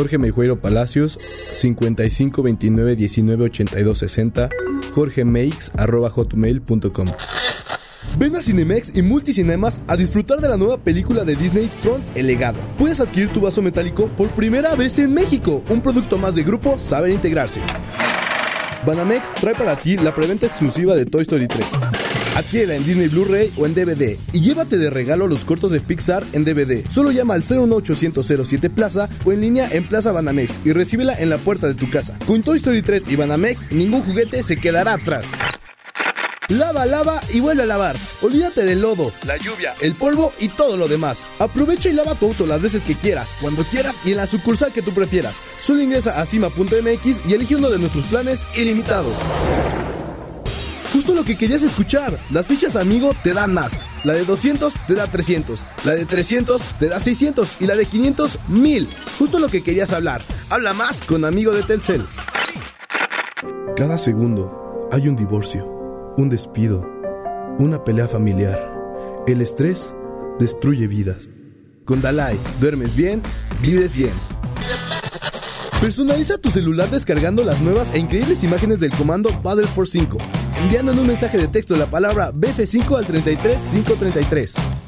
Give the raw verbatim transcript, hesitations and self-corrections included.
Jorge Meijueiro Palacios, cincuenta y cinco veintinueve diecinueve ochenta y dos sesenta, jorgemeix arroba hotmail punto com. Ven a Cinemex y Multicinemas a disfrutar de la nueva película de Disney, Tron: El Legado. Puedes adquirir tu vaso metálico por primera vez en México, un producto más de Grupo Saber Integrarse. Banamex trae para ti la preventa exclusiva de Toy Story tres. Adquiérela en Disney Blu-ray o en D V D y llévate de regalo los cortos de Pixar en D V D. Solo llama al cero uno ochocientos cero siete Plaza o en línea en Plaza Banamex y recíbela en la puerta de tu casa. Con Toy Story tres y Banamex, ningún juguete se quedará atrás. Lava, lava y vuelve a lavar. Olvídate del lodo, la lluvia, el polvo y todo lo demás. Aprovecha y lava tu auto las veces que quieras, cuando quieras y en la sucursal que tú prefieras. Solo ingresa a cima punto m x y elige uno de nuestros planes ilimitados. Justo lo que querías escuchar. Las fichas Amigo te dan más. La de doscientos te da trescientos. La de trescientos te da seiscientos. Y la de quinientos, mil. Justo lo que querías hablar. Habla más con Amigo de Telcel. Cada segundo hay un divorcio, un despido, una pelea familiar. El estrés destruye vidas. Con Dalai, duermes bien, vives bien. Personaliza tu celular descargando las nuevas e increíbles imágenes del comando Paddle Force cinco, enviando en un mensaje de texto la palabra B F cinco al treinta y tres mil quinientos treinta y tres.